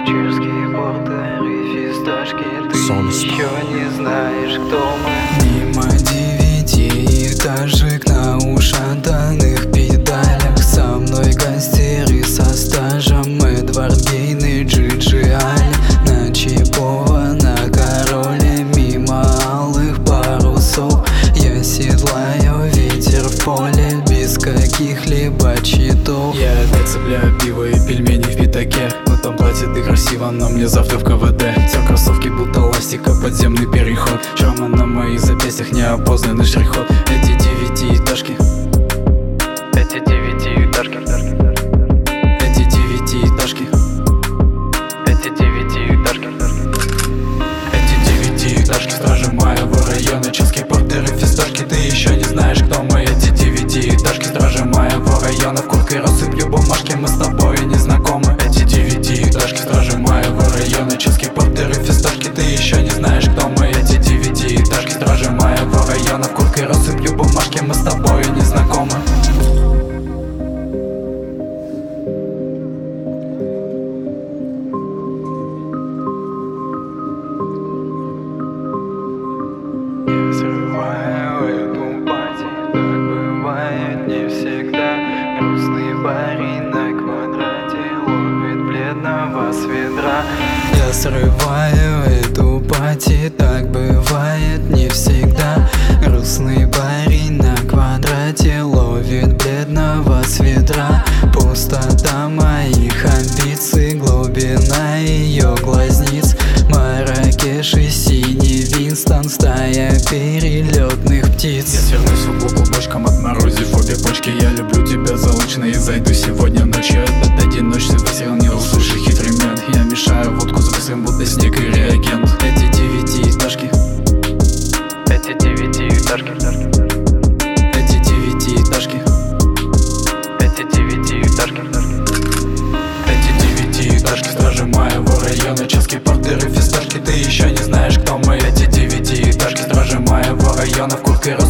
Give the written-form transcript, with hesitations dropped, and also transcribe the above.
чешские портеры, фисташки. Ты еще не знаешь, кто мы. Мимо 9-этажек на ушатанных педалях. Со мной гангстеры со стажем, Эдвард Гейн и Джиджи Аль. На Чипова, на Короле, мимо алых парусов. Я седлаю ветер в поле, без каких-либо читов. Я опять цепляю пиво и пельмени в пятаке. В этом платье ты красиво, но мне завтра в КВД. Все кроссовки будто ластика, подземный переход. Шрамы на моих запястьях, неопознанный штрих-код. Эти 9-этажки, Эти 9-этажки, эти 9-этажки, эти 9-этажки, эти 9-этажки. Стражи моего района, чешские портеры, фисташки. Ты еще не знаешь, кто мы. Эти 9-этажки, стражи моего района. В куртке рассыплю бумажки, мы с тобой не знакомы. Эти 9-этажки, стражи моего района, чешские портеры, фисташки. Ты еще не знаешь, кто мы. Эти 9-этажки, стражи моего района. В куртке рассыплю бумажки, мы с тобой не знакомы. срываю эту пати, так бывает не всегда. Грустный парень на квадрате ловит бледного с ведра. Я срываю эту пати, так бывает не всегда. Грустный парень на квадрате ловит бледного с ведра. Пустота моих амбиций, глубина ее глазниц. Марракеш и синий Винстон, стая перелетных птиц. Я свернусь в углу клубочком, отморозив обе почки. Я люблю тебя заочно и зайду сегодня ночью. Этот одиночество сравнил, слушай, хитрый мент. Я мешаю водку с быстрым, будто снег и реагент. Эти 9-этажки, Эти 9-этажки, эти 9-этажки, эти 9-этажки, эти 9-этажки. Стражи моего района, чешские портеры, фисташки. Ты еще не знаешь, кто мы. Эти 9-этажки, стражи моего района. В куртке